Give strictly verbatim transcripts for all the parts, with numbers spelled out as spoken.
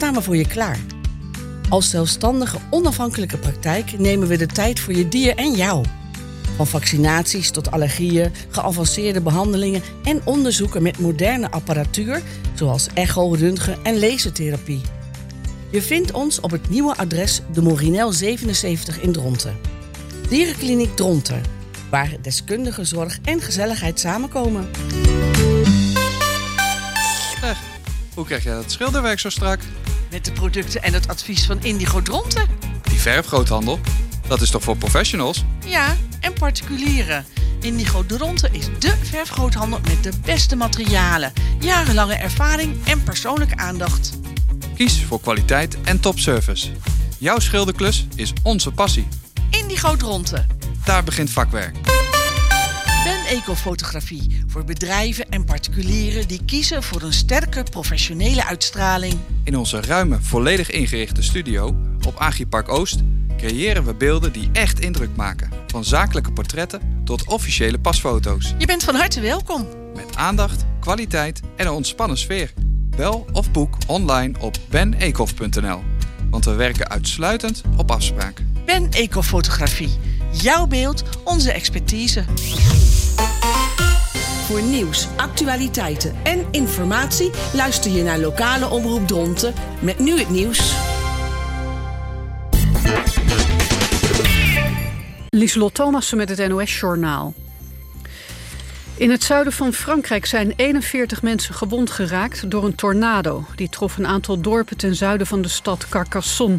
staan we voor je klaar. Als zelfstandige, onafhankelijke praktijk nemen we de tijd voor je dier en jou. Van vaccinaties tot allergieën, geavanceerde behandelingen en onderzoeken met moderne apparatuur, zoals echo, röntgen en lasertherapie. Je vindt ons op het nieuwe adres de Morinel zevenenzeventig in Dronten. Dierenkliniek Dronten, waar deskundige zorg en gezelligheid samenkomen. Zeg, hoe krijg jij dat schilderwerk zo strak? Met de producten en het advies van Indigo Dronten. Die verfgroothandel, dat is toch voor professionals? Ja, en particulieren. Indigo Dronten is dé verfgroothandel met de beste materialen, jarenlange ervaring en persoonlijke aandacht. Kies voor kwaliteit en topservice. Jouw schilderklus is onze passie. Indigo Dronten. Daar begint vakwerk. Ben Ecofotografie voor bedrijven en particulieren die kiezen voor een sterke professionele uitstraling. In onze ruime, volledig ingerichte studio op Agripark Oost creëren we beelden die echt indruk maken. Van zakelijke portretten tot officiële pasfoto's. Je bent van harte welkom. Met aandacht, kwaliteit en een ontspannen sfeer. Bel of boek online op ben ecof punt n l. Want we werken uitsluitend op afspraak. Ben Ecofotografie. Jouw beeld, onze expertise. Voor nieuws, actualiteiten en informatie luister je naar lokale omroep Dronten met nu het nieuws. Lieselot Thomassen met het N O S-journaal. In het zuiden van Frankrijk zijn eenenveertig mensen gewond geraakt door een tornado. Die trof een aantal dorpen ten zuiden van de stad Carcassonne.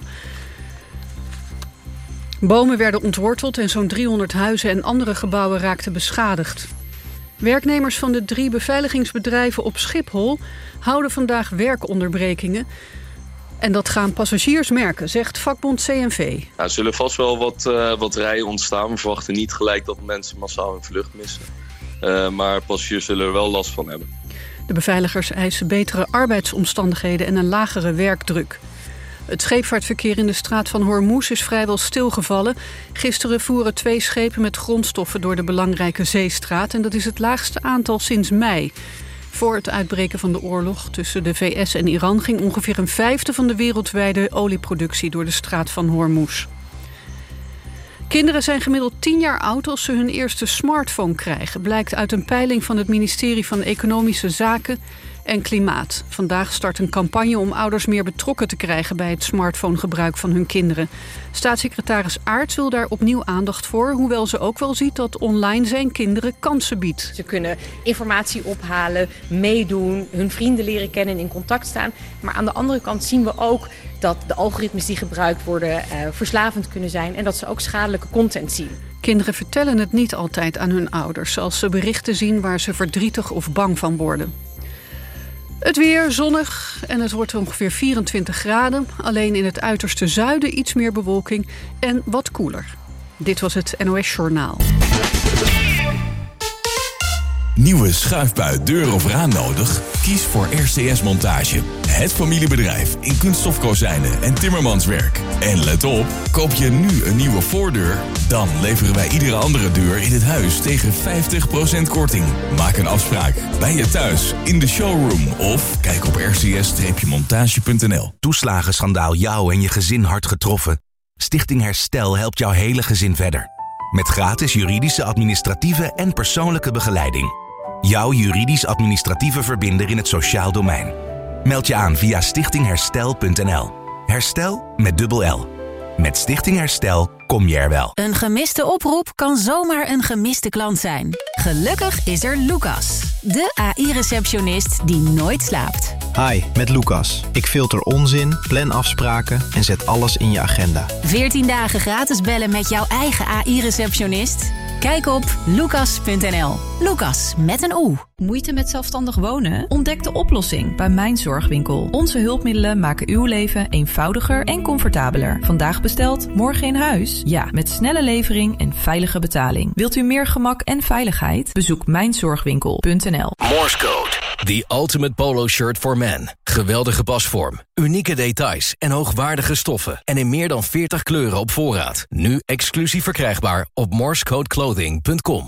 Bomen werden ontworteld en zo'n driehonderd huizen en andere gebouwen raakten beschadigd. Werknemers van de drie beveiligingsbedrijven op Schiphol houden vandaag werkonderbrekingen. En dat gaan passagiers merken, zegt vakbond C N V. Nou, er zullen vast wel wat, uh, wat rijen ontstaan. We verwachten niet gelijk dat mensen massaal hun vlucht missen. Uh, maar passagiers zullen er wel last van hebben. De beveiligers eisen betere arbeidsomstandigheden en een lagere werkdruk. Het scheepvaartverkeer in de straat van Hormuz is vrijwel stilgevallen. Gisteren voeren twee schepen met grondstoffen door de belangrijke zeestraat. En dat is het laagste aantal sinds mei. Voor het uitbreken van de oorlog tussen de V S en Iran ging ongeveer een vijfde van de wereldwijde olieproductie door de straat van Hormuz. Kinderen zijn gemiddeld tien jaar oud als ze hun eerste smartphone krijgen, blijkt uit een peiling van het ministerie van Economische Zaken en Klimaat. Vandaag start een campagne om ouders meer betrokken te krijgen bij het smartphonegebruik van hun kinderen. Staatssecretaris Aerts wil daar opnieuw aandacht voor, hoewel ze ook wel ziet dat online zijn kinderen kansen biedt. Ze kunnen informatie ophalen, meedoen, hun vrienden leren kennen en in contact staan. Maar aan de andere kant zien we ook dat de algoritmes die gebruikt worden uh, verslavend kunnen zijn en dat ze ook schadelijke content zien. Kinderen vertellen het niet altijd aan hun ouders als ze berichten zien waar ze verdrietig of bang van worden. Het weer zonnig en het wordt ongeveer vierentwintig graden. Alleen in het uiterste zuiden iets meer bewolking en wat koeler. Dit was het N O S-journaal. Nieuwe schuifbui, deur of raam nodig? Kies voor R C S Montage. Het familiebedrijf in kunststofkozijnen en timmermanswerk. En let op, koop je nu een nieuwe voordeur? Dan leveren wij iedere andere deur in het huis tegen vijftig procent korting. Maak een afspraak bij je thuis, in de showroom of kijk op r c s montage punt n l. Toeslagenschandaal jou en je gezin hard getroffen? Stichting Herstel helpt jouw hele gezin verder. Met gratis juridische, administratieve en persoonlijke begeleiding. Jouw juridisch-administratieve verbinder in het sociaal domein. Meld je aan via stichting herstel punt n l. Herstel met dubbel L. Met Stichting Herstel kom je er wel. Een gemiste oproep kan zomaar een gemiste klant zijn. Gelukkig is er Lucas, de A I-receptionist die nooit slaapt. Hi, met Lucas. Ik filter onzin, plan afspraken en zet alles in je agenda. veertien dagen gratis bellen met jouw eigen A I-receptionist? Kijk op lucas punt n l. Lucas met een O. Moeite met zelfstandig wonen? Ontdek de oplossing bij Mijn Zorgwinkel. Onze hulpmiddelen maken uw leven eenvoudiger en comfortabeler. Vandaag besteld, morgen in huis? Ja, met snelle levering en veilige betaling. Wilt u meer gemak en veiligheid? Bezoek mijn zorgwinkel punt n l. Morse Code. The ultimate polo shirt for men. Geweldige pasvorm, unieke details en hoogwaardige stoffen. En in meer dan veertig kleuren op voorraad. Nu exclusief verkrijgbaar op morsecodeclothing punt com.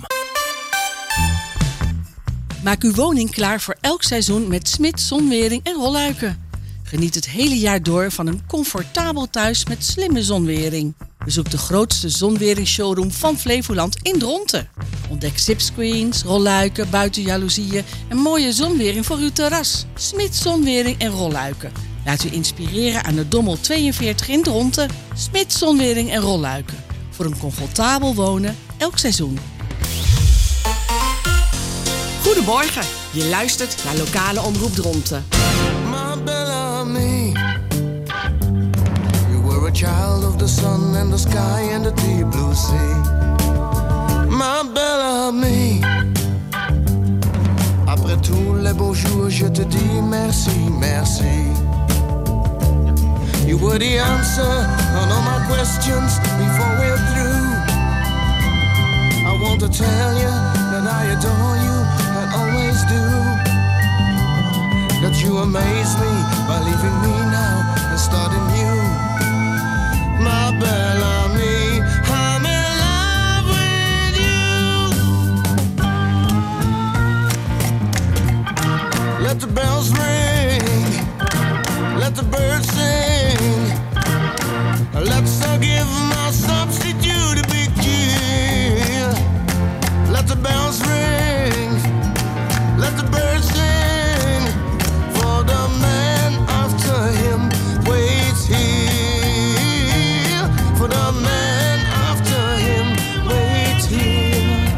Maak uw woning klaar voor elk seizoen met Smit Zonwering en Rolluiken. Geniet het hele jaar door van een comfortabel thuis met slimme zonwering. Bezoek de grootste zonwering-showroom van Flevoland in Dronten. Ontdek zipscreens, rolluiken, buitenjaloezieën en mooie zonwering voor uw terras. Smits Zonwering en Rolluiken. Laat u inspireren aan de Dommel tweeënveertig in Dronten. Smits Zonwering en Rolluiken. Voor een comfortabel wonen elk seizoen. Goedemorgen, je luistert naar Lokale Omroep Dronten. My Bellamy, you were a child of the sun and the sky and the deep blue sea. My Bellamy, après tous les beaux jours, je te dis merci, merci. You were the answer on all my questions before we're through. I want to tell you that I adore you and always do. That you amaze me by leaving me now and starting new. My Bellamy, I'm in love with you. Let the bells ring, let the birds sing. Let's all give my substitute a big cheer. Let the bells ring, let the birds sing. For the man after him waits here. For the man after him waits here.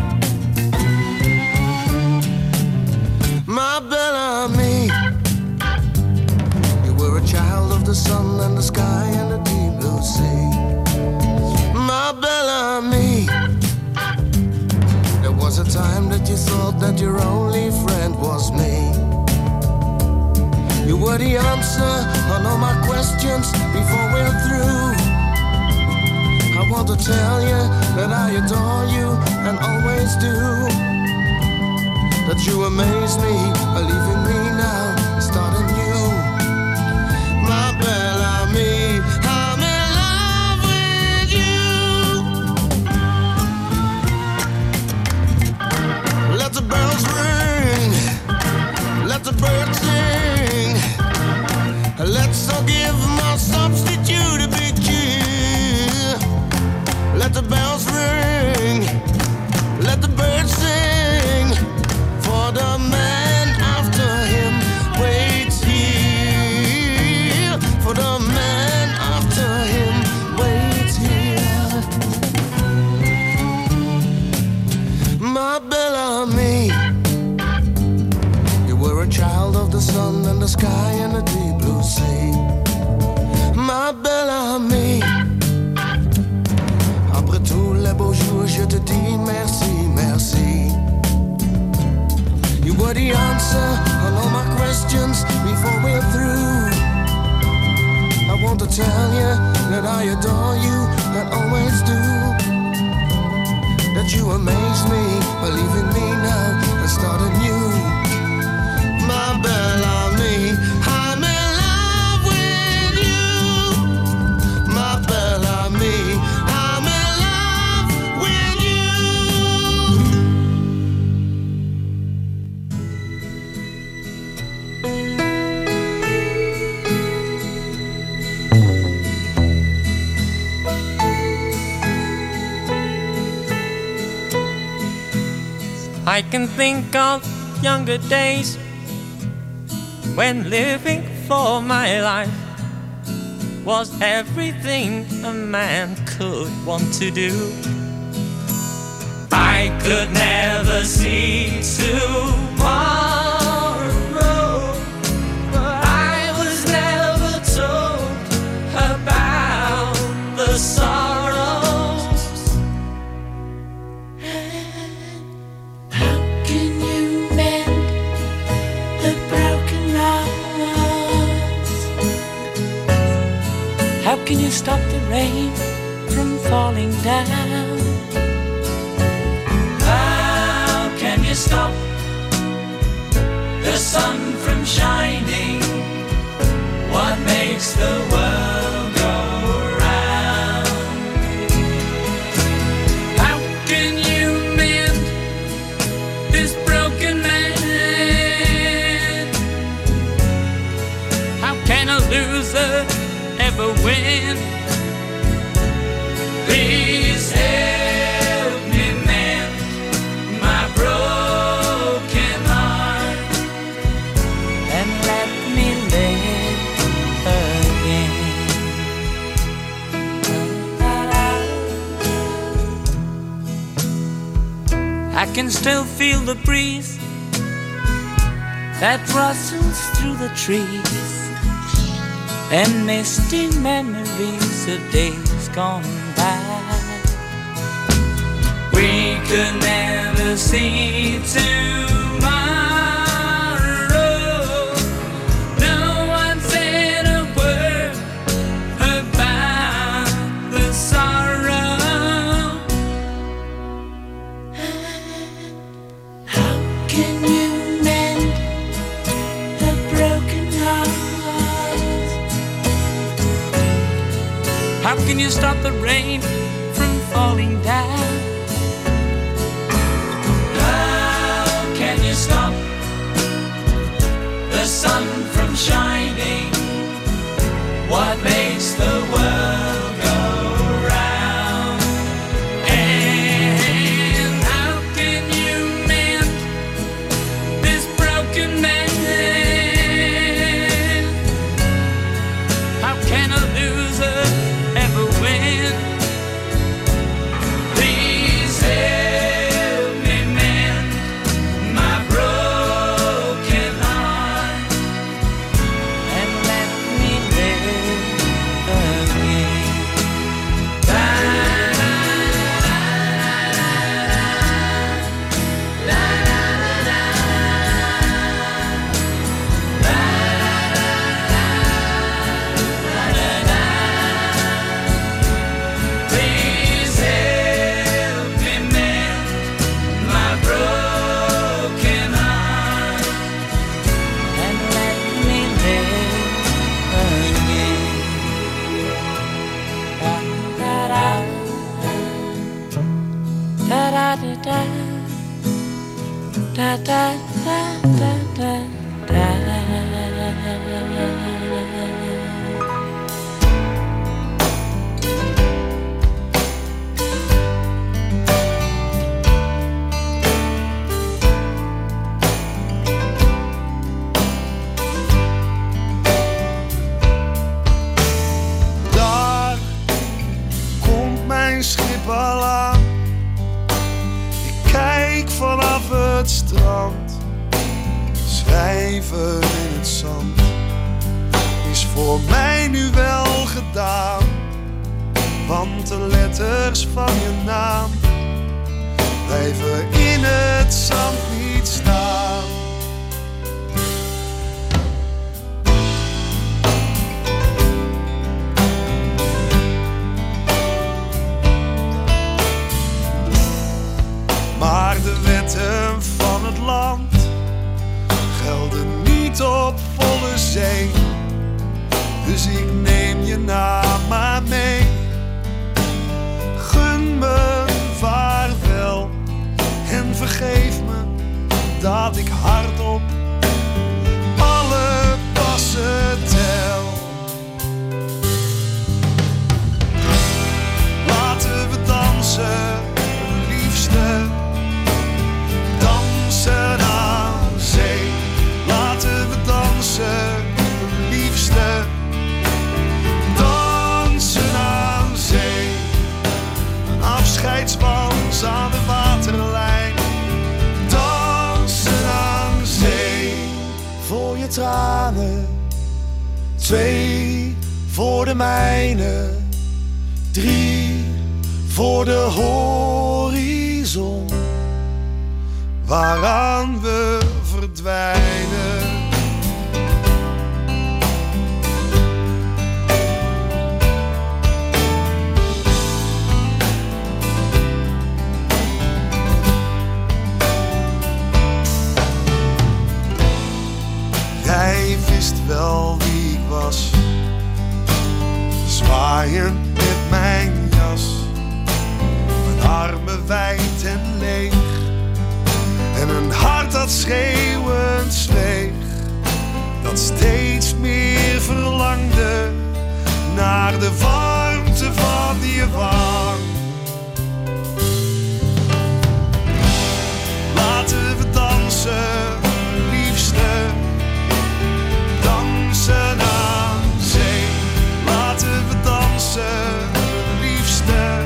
My Bellamy, you were a child of the sun and the sky and the deep blue sea. My Bellamy, there was a time that you thought that your only friend was me. You were the answer on all my questions before we're through. I want to tell you that I adore you and always do. That you amaze me by leaving me now and starting new. My Bellamy, I'm in love with you. Let the bells ring, let the birds sing. Let's all give my substitute a big cheer. Let the bells ring, let the birds sing. For the man after him waits here. For the man after him waits here. My Bellamy, you were a child of the sun and the sky and the deep blue sea. Ma Bellamy, après tous les beaux jours, je te dis merci, merci. You were the answer on all my questions before we're through. I want to tell you that I adore you and always do. That you amaze me by leaving me now and starting new. My Bellamy, I'm in love with you. My Bellamy, I'm in love with you. I can think of younger days when living for my life was everything a man could want to do. I could never see tomorrow, but I was never told about the sorrows. How can you mend the broken hearts? How can you stop the rain from falling down? How can you stop the sun from shining? What makes the world go round? How can you mend this broken man? How can a ever win. Please help me mend my broken heart and let me live again. I can still feel the breeze that rustles through the trees and misty memories of days gone by. We could never see tomorrow. No one said a word about the sorrow. How can you mend a broken heart? How can you stop the rain from falling down? How can you stop the sun from shining? What makes the world go round? And how can you mend this broken man? How can a loser ever win? Please help me mend my broken heart and let me live again. La la la la la la Please help me mend my broken heart and let me live again. Da da da da da da da da da da da. Daar komt mijn schip al aan. Ik kijk vanaf het strand. Schrijven in het zand is voor mij nu wel gedaan. Want de letters van je naam blijven in het zand niet staan. Maar de wetten van het land gelden niet op volle zee. Dus ik neem je naam maar mee. Gun me vaarwel en vergeef me dat ik hardop alle passen tel. Laten we dansen, liefste. Dansen aan zee. Laten we dansen, liefste. Dansen aan zee. Een afscheidswals aan de waterlijn. Dansen aan zee. Voor je tranen. Twee voor de mijne. Drie voor de horizon. Waaraan we verdwijnen. Jij wist wel wie ik was. Zwaaiend met mijn jas. Mijn armen wijd en leeg. En een hart dat schreeuwend zweeg. Dat steeds meer verlangde naar de warmte van je wang. Laten we dansen, liefste, dansen aan zee. Laten we dansen, liefste,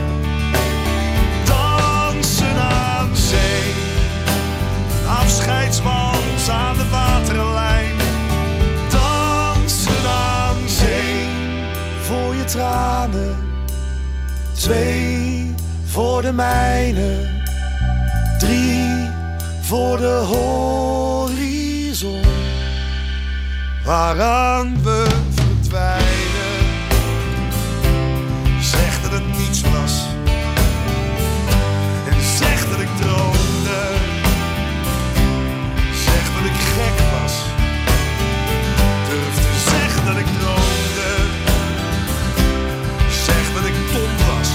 dansen aan zee. Afscheidswals aan de waterlijn, dansen aan zee. Voor je tranen, twee voor de mijne, drie voor de horizon, waaraan we verdwijnen. Zeg dat het niets was en zeg dat ik droomde. Zeg dat ik gek was, durf te zeggen dat ik droomde. Zeg dat ik dom was,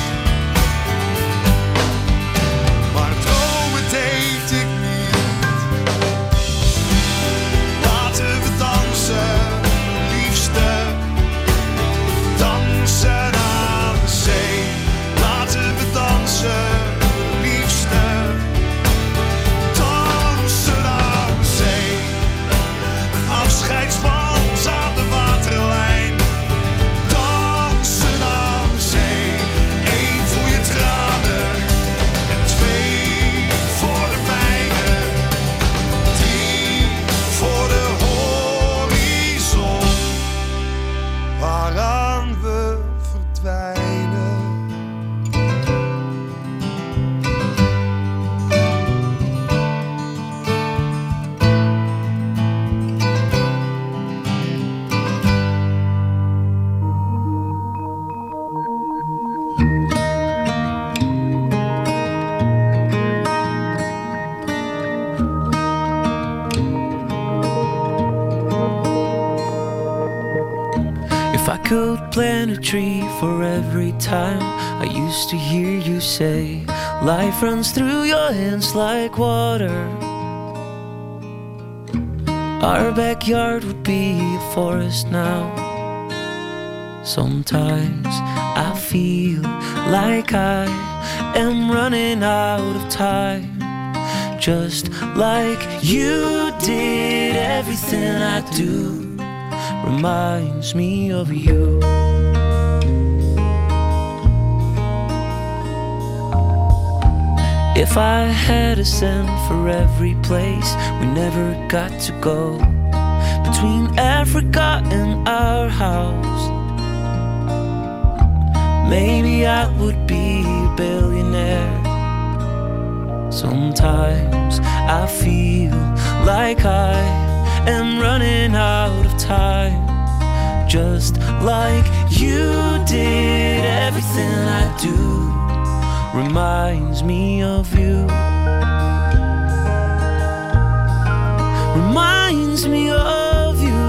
maar dromen deed ik niet. Laten we dansen, liefste, dansen aan de zee. Laten we dansen, liefste, dansen aan de zee. Een afscheidswals aan de waterlijn, dansen aan de zee. Eén voor je tranen en twee voor de mijne, drie voor de horizon, waaraan we verdwijnen. If I could plant a tree for every time I used to hear you say, life runs through your hands like water, our backyard would be a forest now. Sometimes I feel like I am running out of time, just like you did. Everything I do reminds me of you. If I had a cent for every place we never got to go, between Africa and our house, maybe I would be a billionaire. Sometimes I feel like I am running out of time, just like you did. Everything I do reminds me of you, reminds me of you,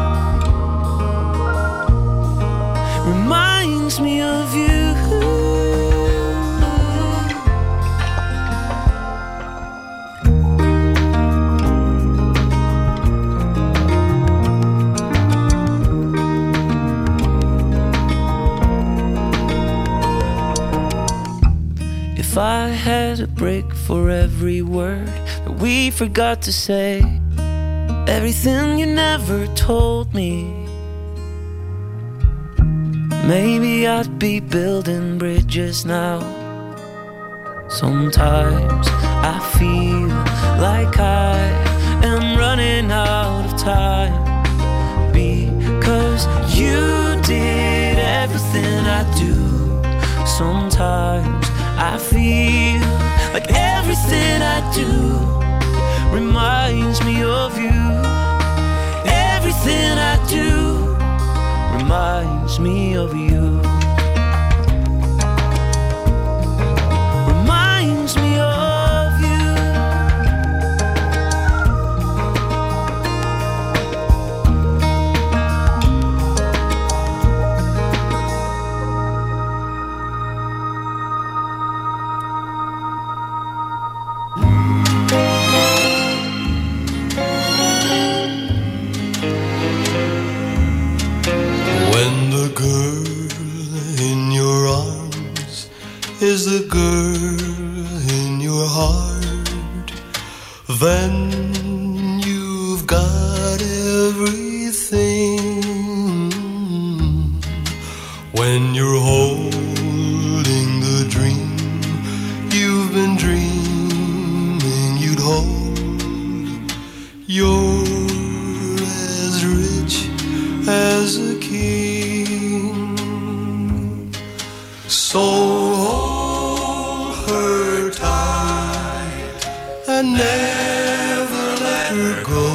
reminds me of you. If I had a break for every word that we forgot to say, everything you never told me, maybe I'd be building bridges now. Sometimes I feel like I am running out of time, because you did everything I do. Sometimes I feel like everything I do reminds me of you. Everything I do reminds me of you. Reminds me of you. When the girl is the girl in your heart, then you've got everything. When you're holding the dream you've been dreaming you'd hold, you're as rich as a king. So hold her tight and never let her go.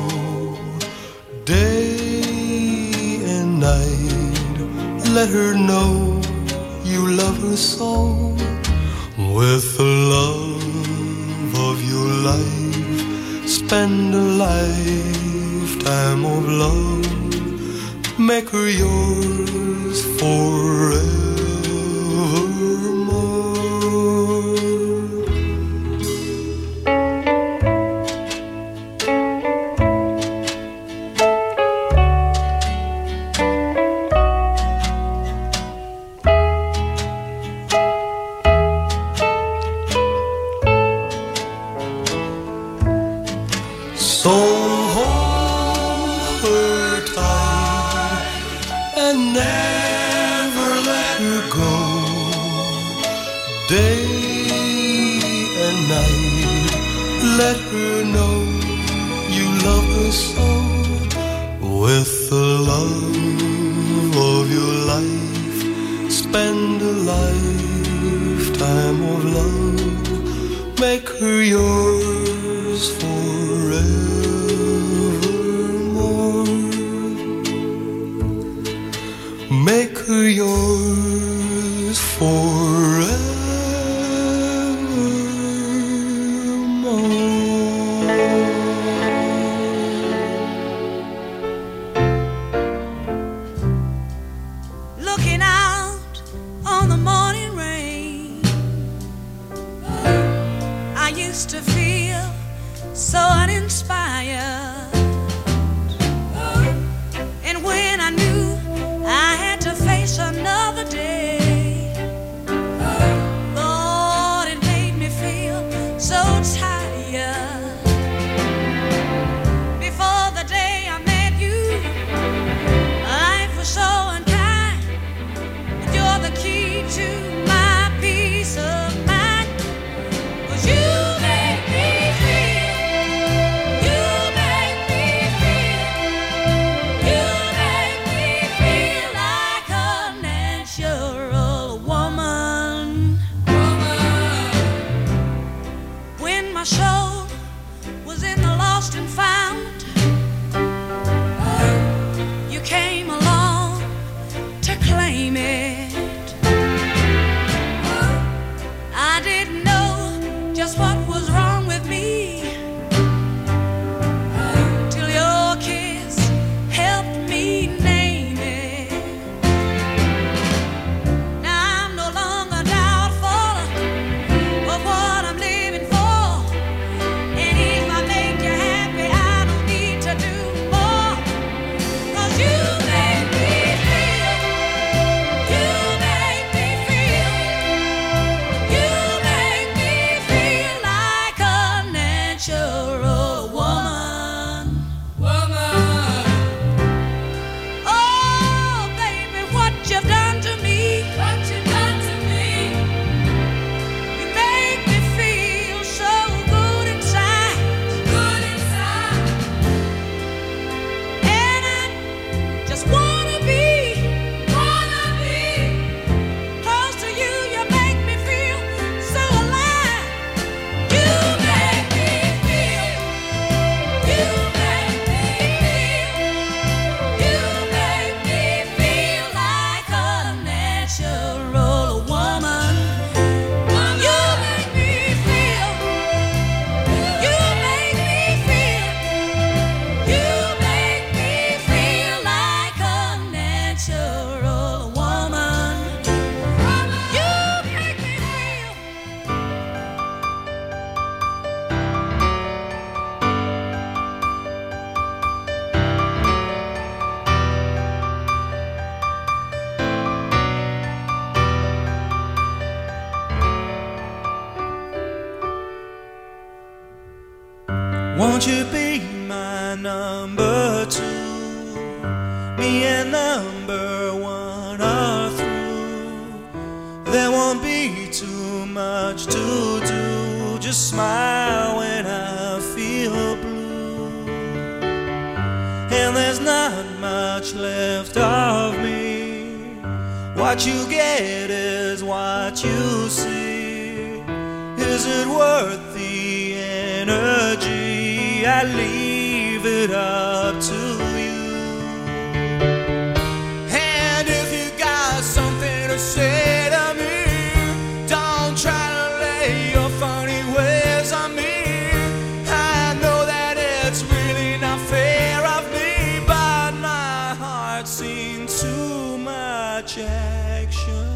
Day and night, let her know you love her so. With the love of your life, spend a lifetime of love. Make her yours forevermore. So hold her tight and never let her go. Day and night, let her know you love her so. With the love of your life, spend a lifetime of love. Make her yours forevermore. Make her yours forevermore. Looking out on the morning rain, I used to feel so uninspired. And when I knew I had to face another day, Lord, it made me feel so tired. Before the day I met you, life was so unkind, but you're the key to my peace of mind. 'Cause you make me feel, you make me feel, you make me feel like a natural woman. When my soul was in the lost and found, you came along to claim it. I didn't know just what was wrong with me till your kiss helped me name it. Now I'm no longer doubtful of what I'm living for. And if I make you happy, I don't need to do more. 'Cause you make me feel, Won't you be my number two? Me and number one are through. There won't be too much to do. Just smile when I feel blue. And there's not much left of me. What you get is what you see. Is it worth the energy? I leave it up to you. And if you got something to say to me, don't try to lay your funny ways on me. I know that it's really not fair of me, but my heart's seen too much action.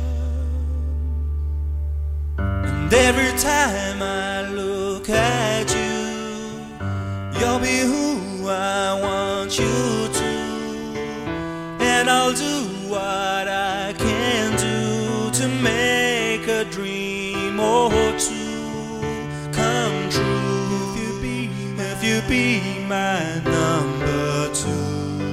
And every time I look at you, you'll be who I want you to. And I'll do what I can do to make a dream or two come true. If you be, if you be my number two.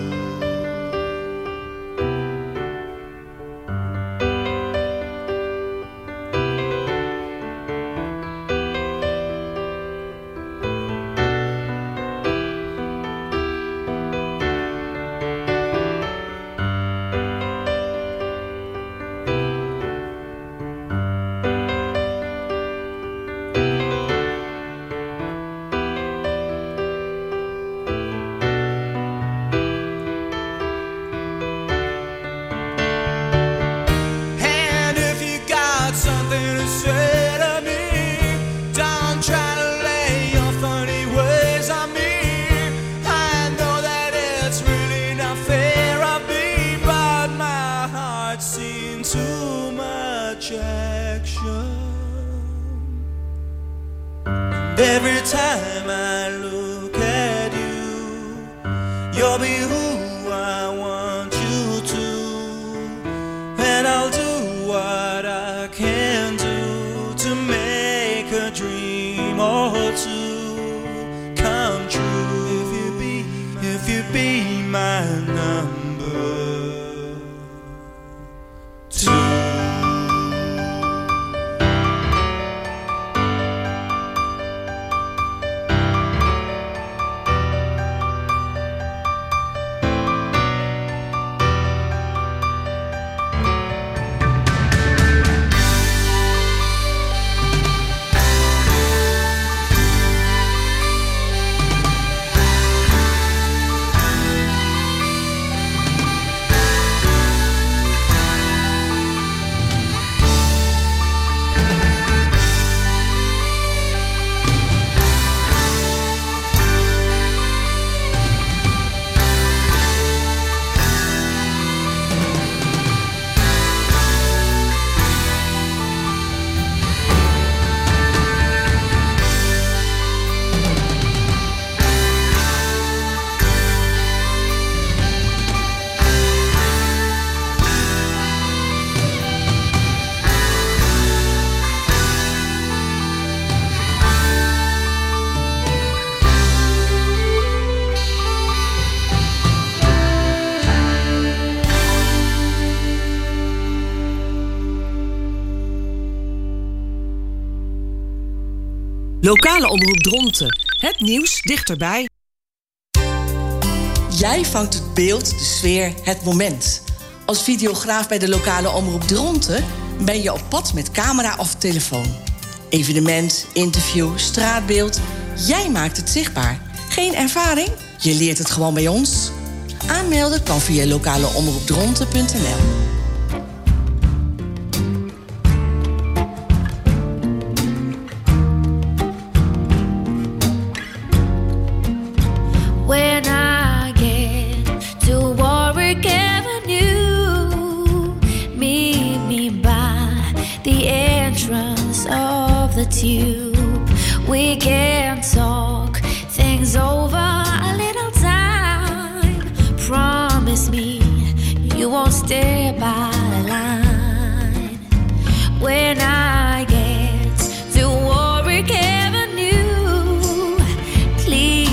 Every time I look at you, you'll be who I want you to. And I'll do what I can do to make a dream or two come true. If you be, if you be my number two. Lokale omroep Dronten. Het nieuws dichterbij. Jij vangt het beeld, de sfeer, het moment. Als videograaf bij de lokale omroep Dronten ben je op pad met camera of telefoon. Evenement, interview, straatbeeld. Jij maakt het zichtbaar. Geen ervaring? Je leert het gewoon bij ons. Aanmelden kan via lokaleomroepdronten punt n l. When I get to Warwick Avenue, meet me by the entrance of the tube. We can talk things over a little time. Promise me you won't stay by the line. When I get to Warwick Avenue, please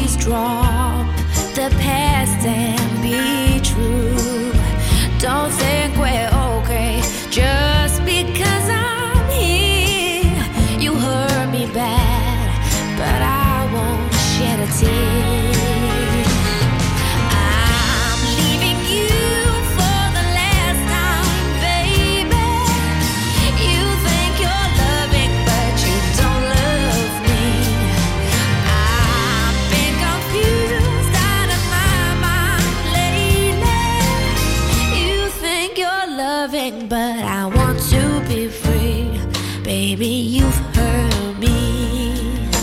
loving, but I want to be free. Baby, you've hurt me.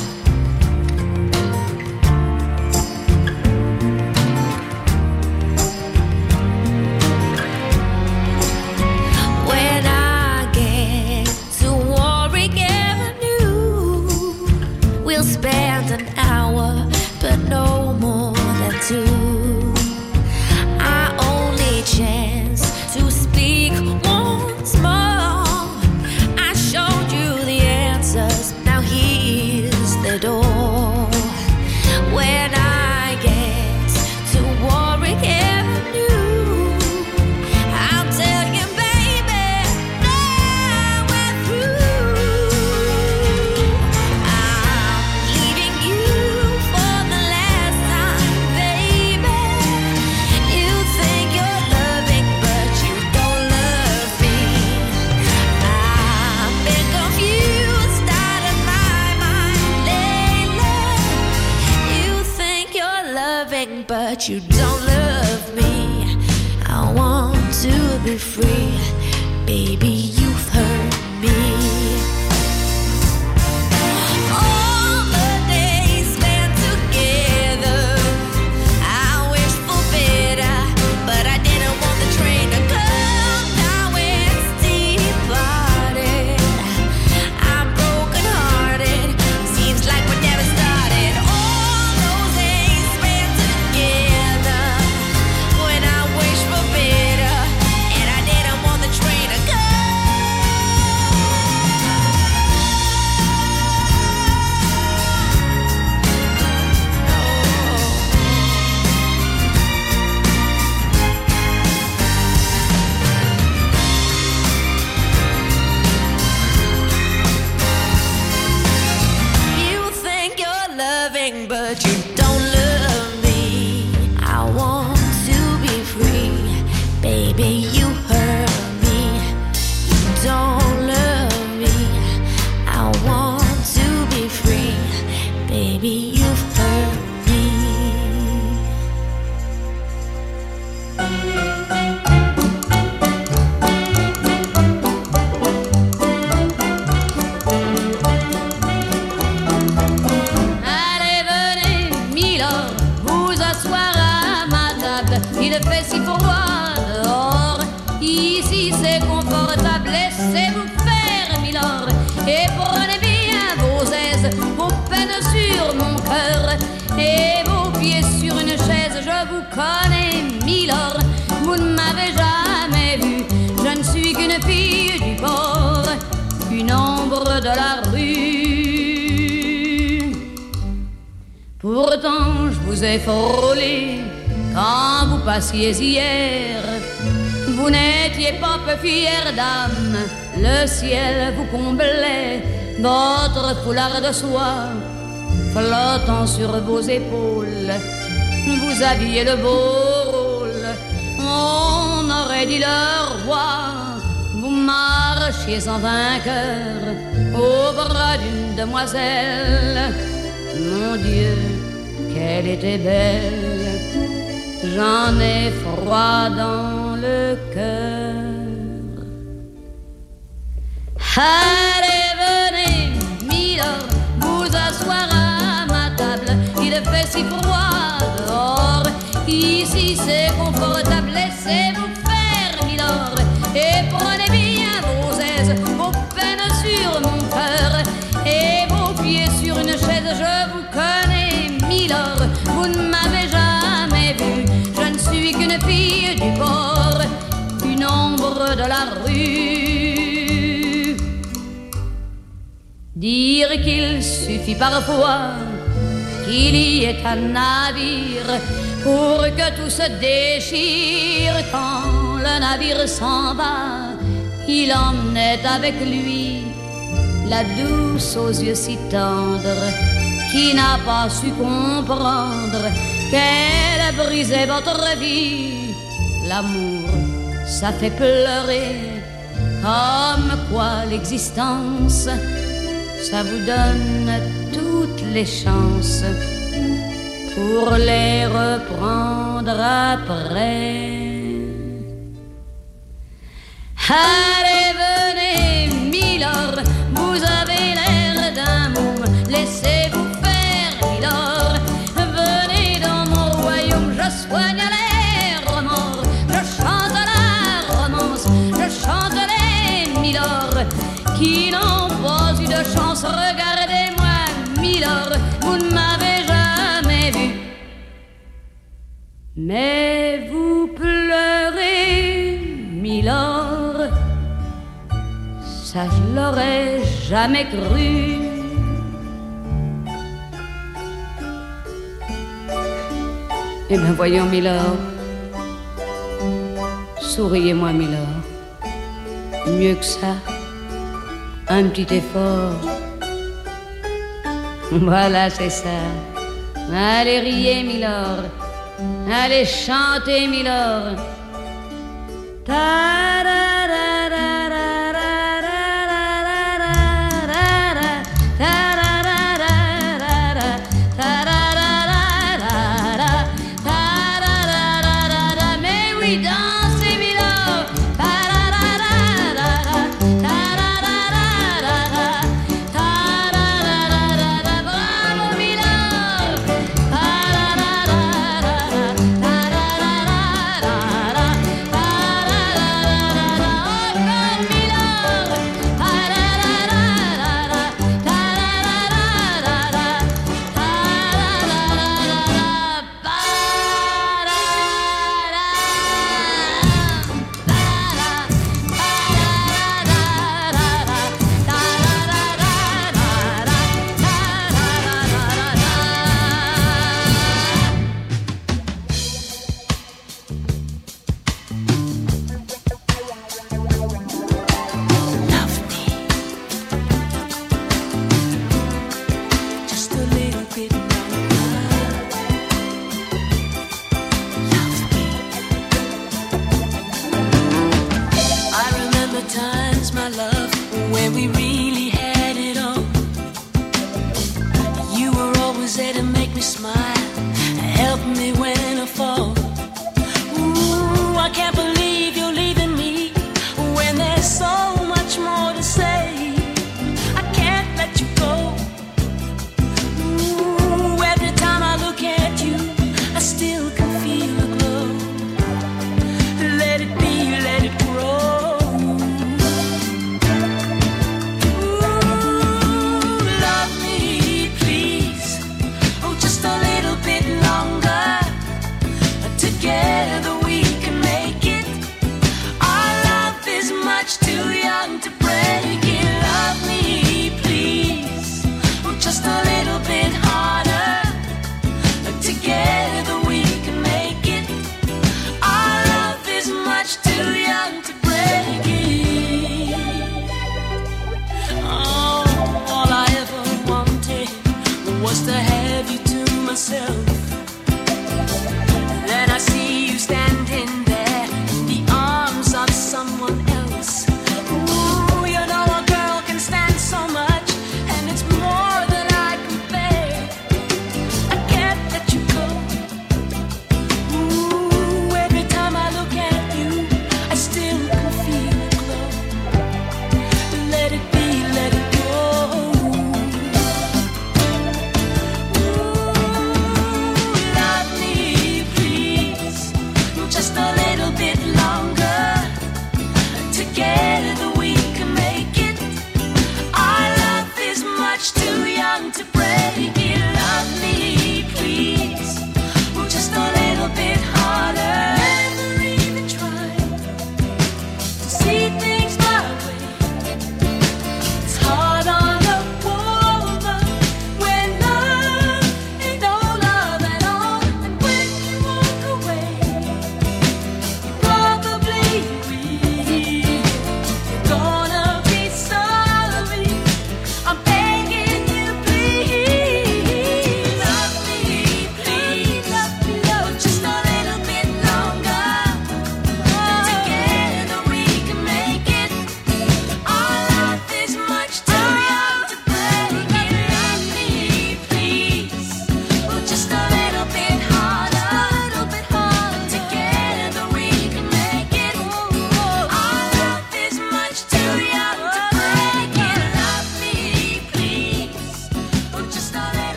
When I get to Warwick Avenue, we'll spend an hour, but no more than two. Our only chance to speak once more. I showed you the answers, now here's the door. When I get to Warwick Avenue, I'll tell you, baby, now we're through. I'm leaving you for the last time, baby. You think you're loving, but you don't love me. I've been confused out of my mind lately. You think you're loving, but you don't love me. I want to be free, baby, you've hurt me. All the days spent together, I wish for better, but I didn't want the train to come. Now it's departed. I'm broken hearted. Seems like we never started. All those days spent together, when I wish for better, and I didn't want the train to come. You think you're loving, but you don't love me. I want to be free, baby, you hurt me. You don't love me. I want to be free, baby, you've hurt me. Allez, venez, Milord, vous asseoir à ma table. Il fait si froid dehors. Ici c'est confortable. Laissez-vous faire, Milord, et prenez bien vos aises, vos peines sur mon cœur et vos pieds sur une chaise. Je vous connais, Milord, vous ne m'avez jamais vu. Je ne suis qu'une fille du port, une ombre de la rue. Pourtant je vous ai frôlé quand vous passiez hier. Vous n'étiez pas peu fière d'âme, le ciel vous comblait. Votre foulard de soie flottant sur vos épaules, vous aviez le beau rôle. On aurait dit le roi. Vous marchiez en vainqueur au bras d'une demoiselle. Mon Dieu, qu'elle était belle. J'en ai froid dans le cœur. Allez, venez, Milord, vous asseoir à ma table. Il fait si froid dehors. Ici c'est confortable. Laissez-vous faire, Milord, et prenez bien vos aises, vos peines sur mon cœur et vos pieds sur une chaise. Je vous connais, Milord, vous ne m'avez jamais vu. Je ne suis qu'une fille du port, une ombre de la rue. Dire qu'il suffit parfois qu'il y ait un navire pour que tout se déchire. Quand le navire s'en va, il emmenait avec lui la douce aux yeux si tendres, qui n'a pas su comprendre qu'elle brisait votre vie. L'amour, ça fait pleurer, comme quoi l'existence, ça vous donne toutes les chances pour les reprendre après. Allez, venez, Milord, vous avez l'air d'un môme, laissez-vous faire, Milord. Venez dans mon royaume, je soigne les remords, je chante la romance, je chante les Milord qui n'ont pas eu de chance. Regardez-moi, Milord, vous ne m'avez jamais vu, mais vous pleurez, Milord, ça je l'aurais jamais cru. Eh bien voyons, Milord, souriez-moi, Milord, mieux que ça, un petit effort. Voilà, c'est ça. Allez, riez, Milord, allez, chantez, Milord. Mais oui, dansez, Milord. Bravo, Milord.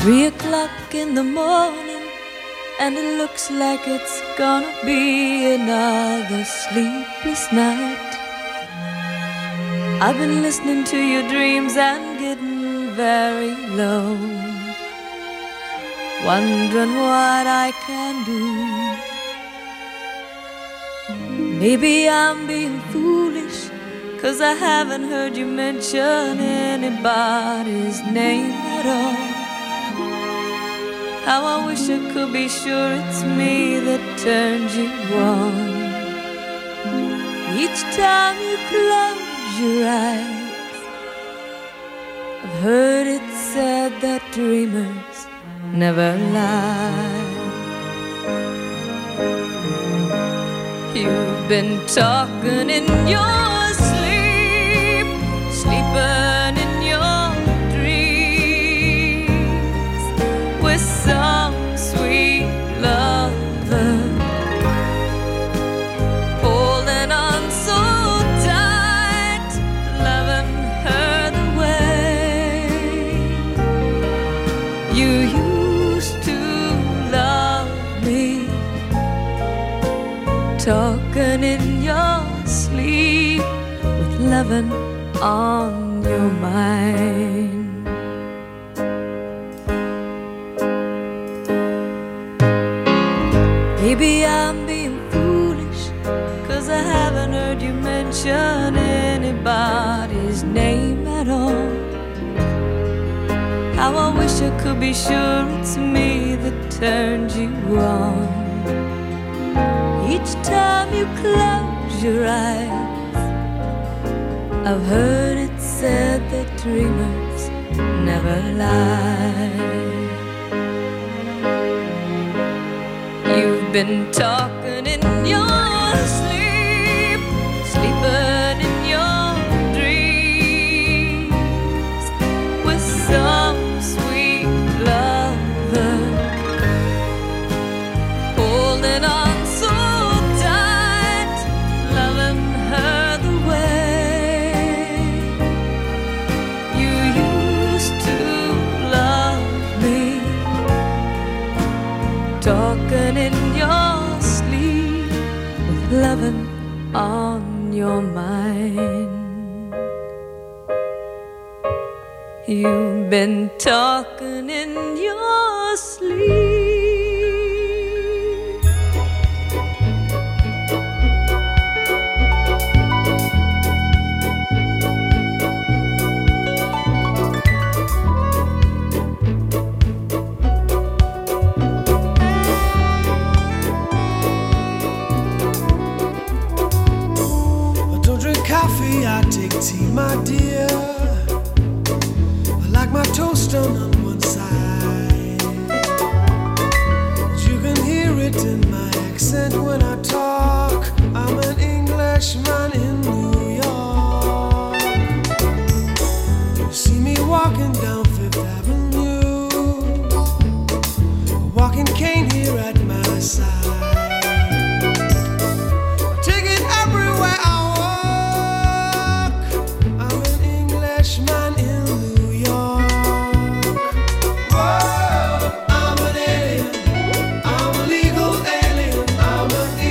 Three o'clock in the morning, and it looks like it's gonna be another sleepless night. I've been listening to your dreams and getting very low, wondering what I can do. Maybe I'm being foolish, 'cause I haven't heard you mention anybody's name at all. How I wish I could be sure it's me that turns you on. Each time you close your eyes, I've heard it said that dreamers never lie. You've been talking in your sleep, sleeping in your dreams with some sweet lover, holding on so tight, loving her the way you used to love me. Talking in your sleep with loving on your mind. Maybe I'm being foolish, 'cause I haven't heard you mention anybody's name at all. How I wish I could be sure it's me that turns you on. Each time you close your eyes, I've heard it said that dreamers never lie. You've been talking in your sleep, sleeping in your dreams with some sweet lover, holding on talking in your sleep with loving on your mind. You've been talking in your sleep. Coffee, I take tea, my dear. I like my toast done on one side. You can hear it in my accent when I talk. I'm an Englishman in New York. You see me walking down Fifth Avenue, a walking cane here at my side. I take it everywhere I man in New York. Whoa, I'm an alien, I'm a legal alien, I'm an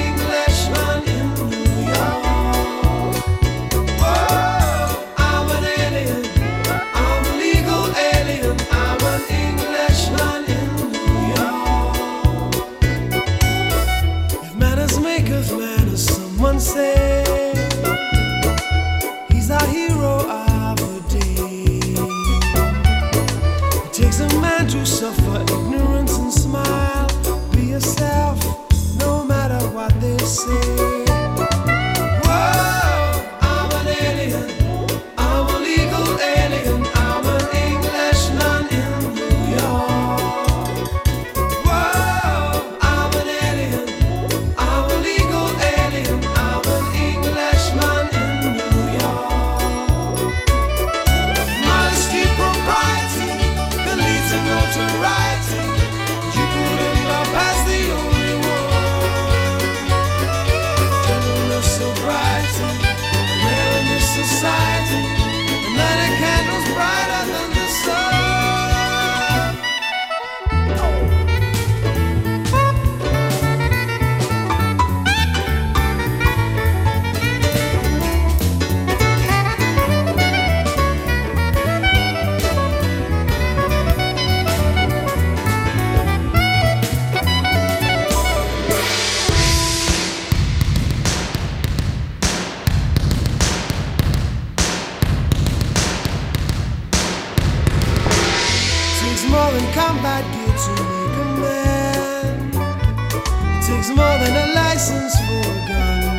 combat gear to make a man. It takes more than a license for a gun.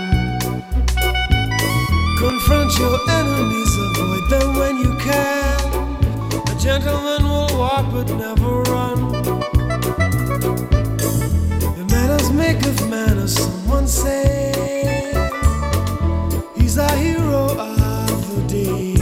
Confront your enemies, avoid them when you can. A gentleman will walk but never run. The manners make of manners, someone say. He's a hero of the day.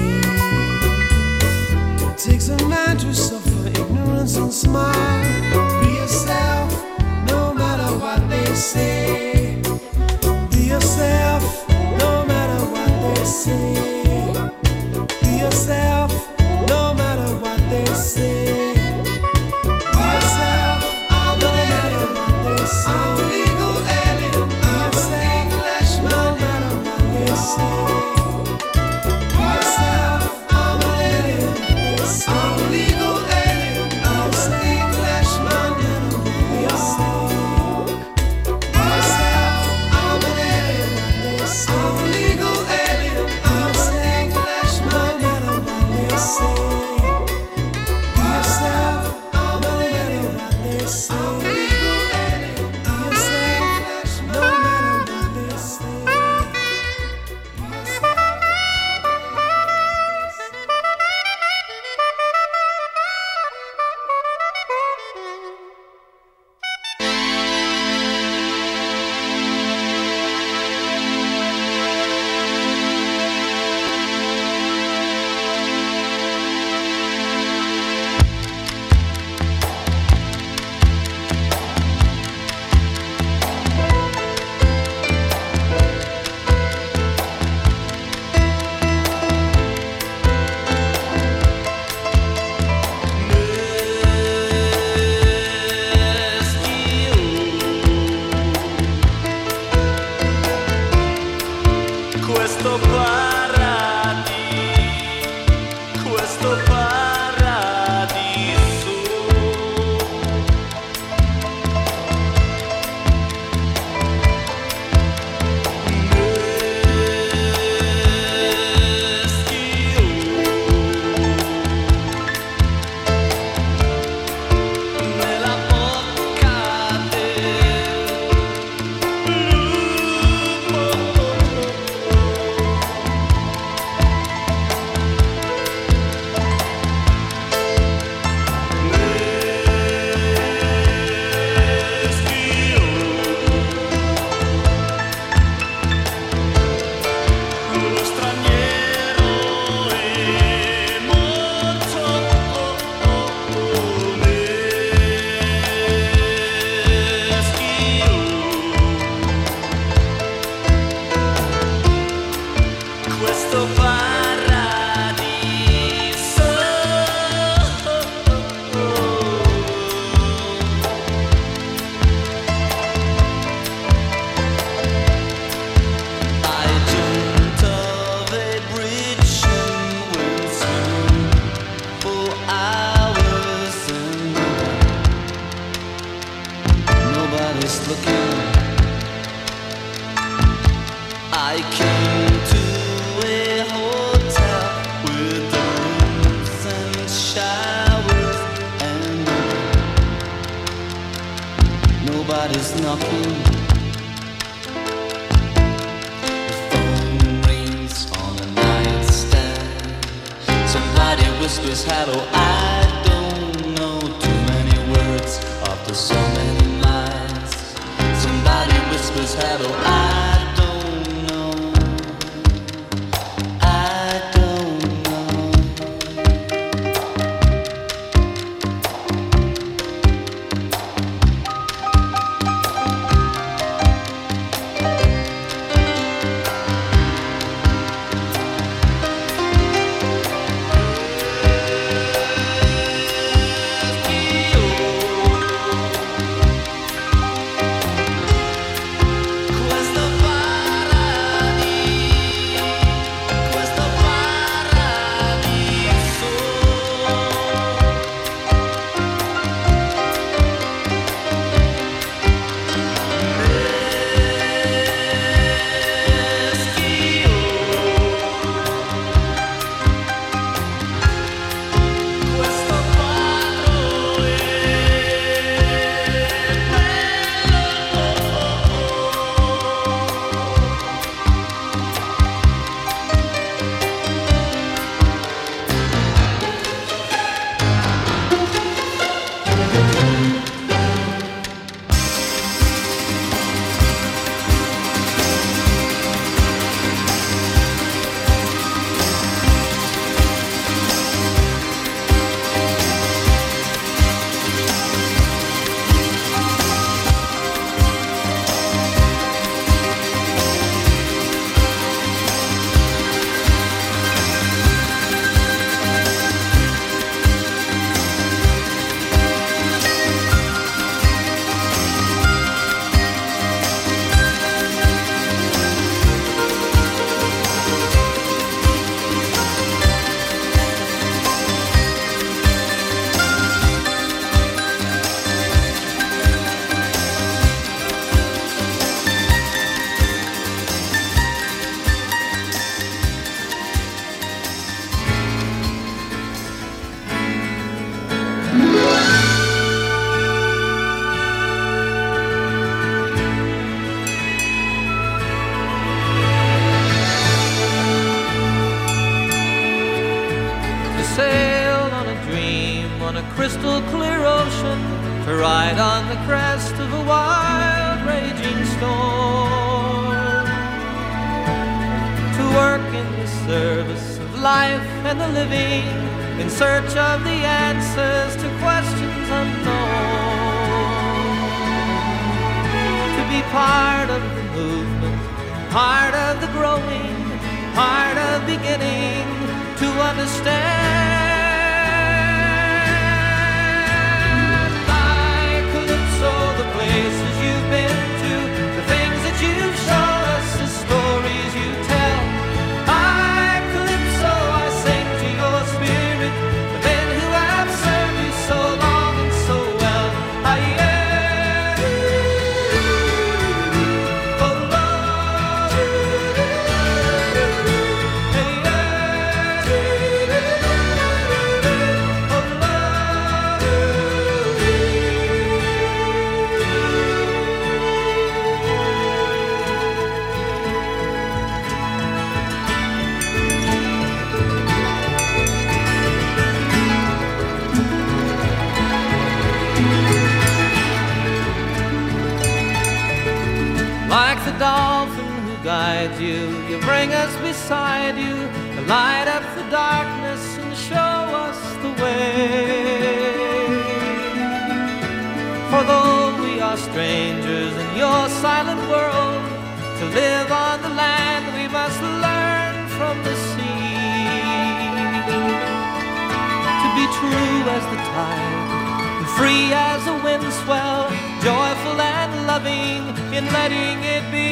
It takes a man to suffer ignorance and smile. Be yourself, no matter what they say. Be yourself, no matter what they say. Be yourself, no matter what they say. Be yourself, no matter what they say. I'm a legal alien, I'm an Englishman, no matter what they say. Be yourself, I'm an alien, I'm a legal alien, I'm an Englishman, no matter what they say. Be yourself, I'm an alien, I'm a legal alien, I'm an Englishman, no matter what they say. Be yourself, I'm an alien, I'm a legal alien, I'm an Englishman, no matter what they say. Questo paradiso, questo paradiso. Nella bocca uno straniero e morto meschio. Questo paradiso. I jumped off a bridge and went swimming for hours and nobody's looking. I came to a hotel with the rooms and showers and nobody's knocking. Somebody whispers hello, I don't know too many words after so many miles. Somebody whispers hello, I don't know, I don't know. on a crystal clear ocean, to ride on the crest of a wild raging storm, to work in the service of life and the living, in search of the answers to questions unknown, to be part of the movement, part of the growing, part of beginning to understand. I calypso, the places you've been to, the things that you've shown us, the stories you tell. I calypso, I sing to your spirit, the men who have served you so long and so well. I like the dolphin who guides you, you bring us beside you, to light up the darkness and show us the way. For though we are strangers in your silent world, to live on the land we must learn from the sea, to be true as the tide, and free as a wind swell, joyful and loving in letting it be.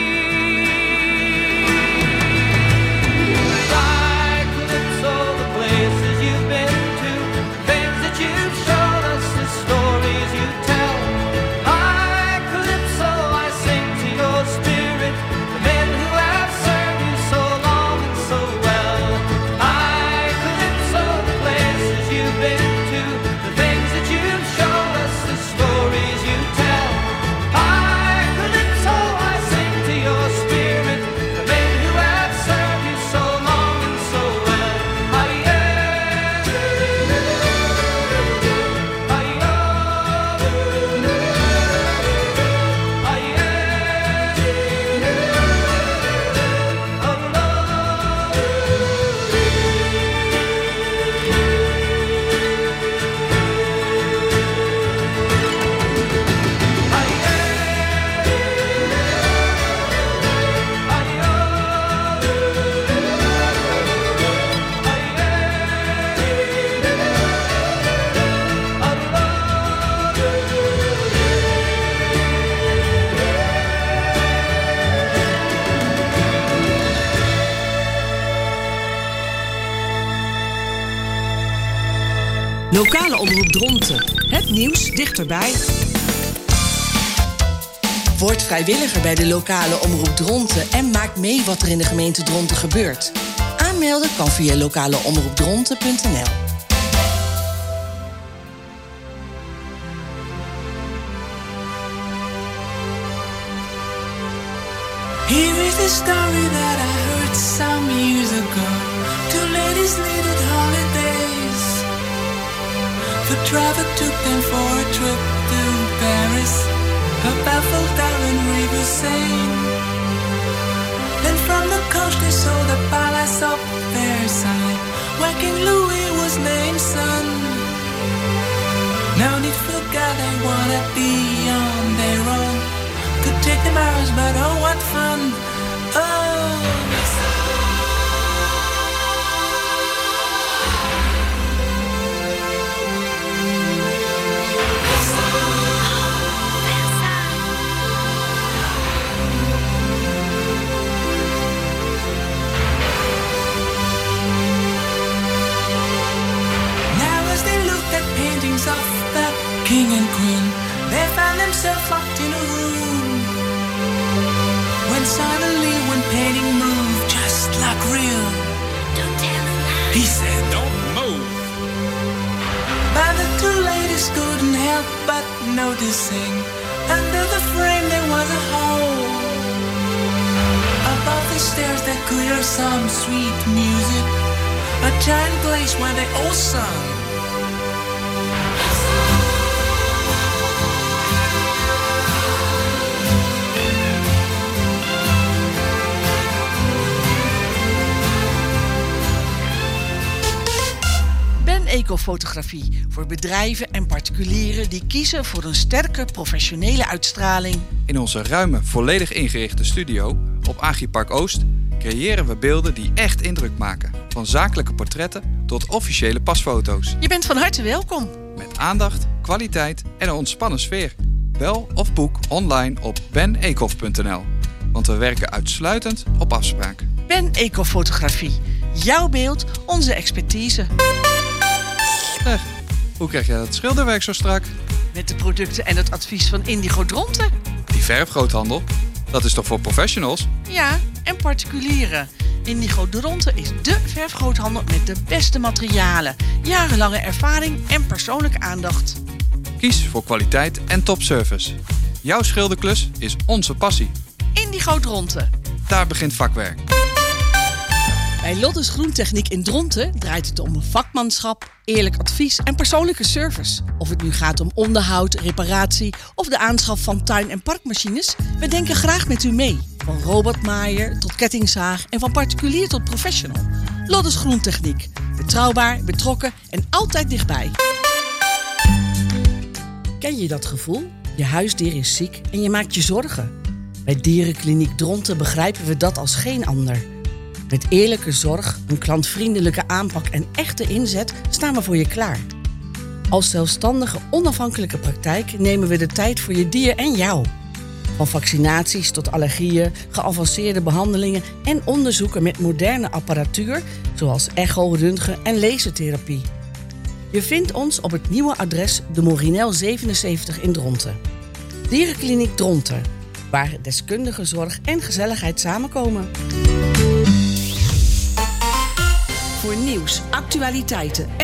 I calypso, the places you've been to, things that you've shown us, the stories you tell. I calypso, I sing to your spirit, the men who have served you so long and so well. I calypso, the places you've been to, the things that you've shown us, the stories you tell. I calypso, I sing to your spirit, the men who have served you so long and so well. Aye, aye, Lokale omroep Dronten. Het nieuws dichterbij. Word vrijwilliger bij de lokale omroep Dronten en maak mee wat er in de gemeente Dronten gebeurt. Aanmelden kan via lokale omroep dronten punt n l. Here is the story that I heard some years ago. Two ladies needed holidays. The driver took them for a trip to Paris, a baffled down in River Seine. Then from the coast they saw the palace of Versailles, where King Louis was named son. No need for God, they wanna be on their own. Could take them hours, but oh what fun! Oh. Paintings of the king and queen, they found themselves locked in a room. When suddenly one painting moved just like real. Don't tell me that. He said, don't move. But the two ladies couldn't help but noticing, under the frame there was a hole. Above the stairs they could hear some sweet music, a giant place where they all sung. Ben Ecofotografie voor bedrijven en particulieren die kiezen voor een sterke professionele uitstraling. In onze ruime, volledig ingerichte studio op Agripark Oost creëren we beelden die echt indruk maken. Van zakelijke portretten tot officiële pasfoto's. Je bent van harte welkom. Met aandacht, kwaliteit en een ontspannen sfeer. Bel of boek online op ben ecof punt n l. Want we werken uitsluitend op afspraak. Ben Ecofotografie. Jouw beeld, onze expertise. Zeg, hoe krijg jij dat schilderwerk zo strak? Met de producten en het advies van Indigo Dronten. Die verfgroothandel, dat is toch voor professionals? Ja, en particulieren. Indigo Dronten is dé verfgroothandel met de beste materialen, jarenlange ervaring en persoonlijke aandacht. Kies voor kwaliteit en topservice. Jouw schilderklus is onze passie. Indigo Dronten. Daar begint vakwerk. Bij Loddes Groentechniek in Dronten draait het om vakmanschap, eerlijk advies en persoonlijke service. Of het nu gaat om onderhoud, reparatie of de aanschaf van tuin- en parkmachines, we denken graag met u mee. Van robotmaaier tot kettingzaag en van particulier tot professional. Loddes Groentechniek. Betrouwbaar, betrokken en altijd dichtbij. Ken je dat gevoel? Je huisdier is ziek en je maakt je zorgen. Bij Dierenkliniek Dronten begrijpen we dat als geen ander. Met eerlijke zorg, een klantvriendelijke aanpak en echte inzet staan we voor je klaar. Als zelfstandige, onafhankelijke praktijk nemen we de tijd voor je dier en jou. Van vaccinaties tot allergieën, geavanceerde behandelingen en onderzoeken met moderne apparatuur, zoals echo, röntgen en lasertherapie. Je vindt ons op het nieuwe adres de Morinel zevenenzeventig in Dronten. Dierenkliniek Dronten, waar deskundige zorg en gezelligheid samenkomen. Voor nieuws, actualiteiten